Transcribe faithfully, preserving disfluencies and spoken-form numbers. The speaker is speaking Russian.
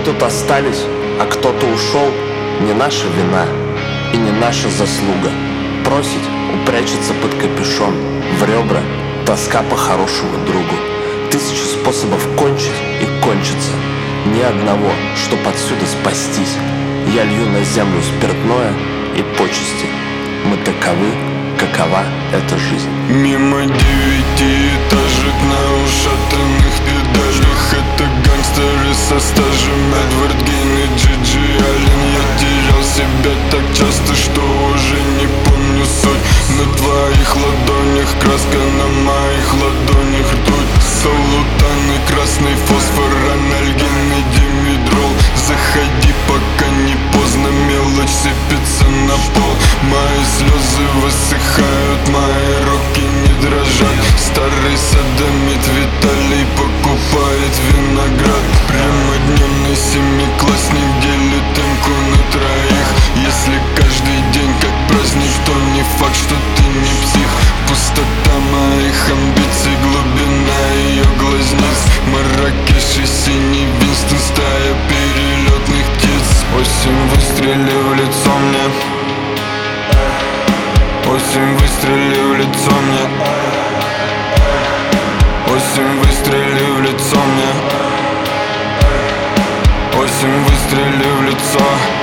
тут остались, а кто-то ушел, не наша вина и не наша заслуга. Просить упрячется под капюшон, в ребра тоска по хорошему другу. Тысячи способов кончить и кончиться, ни одного, чтоб отсюда спастись. Я лью на землю спиртное и почести. Мы таковы, какова эта жизнь. Мимо девятиэтажек на ушатанных педалях. Это гангстеры со стажем, Эдвард Гейн и Джиджи Аллен. Я терял себя так часто, что уже не помню суть. На твоих ладонях краска, на моих ладонях ртуть. Солутаны, красный фосфор, анальгин и димедрол. Заходи, пока не поздно, мелочь сыпется на пол. Мои слезы высыхают, мои руки не дрожат. Старый садомит Виталий покупает виноград. Прямодневный семиклассник делит эмку на троих. Если каждый день как праздник, то не факт, что ты не псих. Пустота моих амбиций, глубина ее глазниц. Марракеш и синий Винстон, стая перелетных птиц. Осень, выстрели в лицо мне. Осень, выстрели в лицо мне. Осень, выстрели в лицо мне. Осень, выстрели в лицо.